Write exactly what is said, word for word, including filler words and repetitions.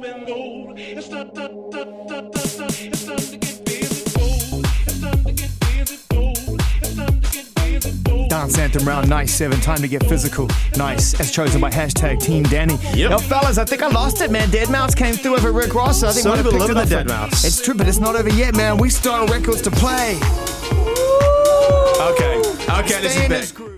Dance anthem round ninety-seven, time to get physical. Nice, as chosen by hashtag Team Danny. Yep. Now, fellas, I think I lost it, man. Deadmau came through over Rick Ross. I think Some we people picked love it the up from- Deadmau. It's true, but it's not over yet, man. We still have records to play. Okay, okay, this is Stay in big. this groove.